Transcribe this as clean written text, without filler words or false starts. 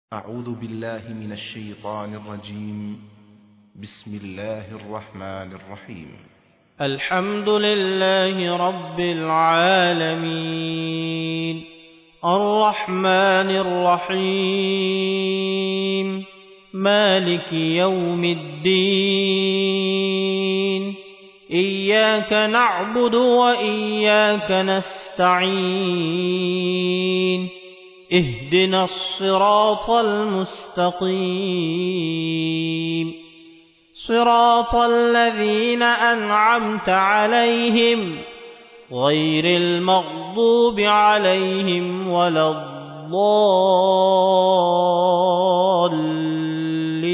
أعوذ بالله من الشيطان الرجيم. بسم الله الرحمن الرحيم. الحمد لله رب العالمين الرحمن الرحيم مالك يوم الدين إياك نعبد وإياك نستعين اهدنا الصراط المستقيم صراط الذين أنعمت عليهم غير المغضوب عليهم ولا الضالين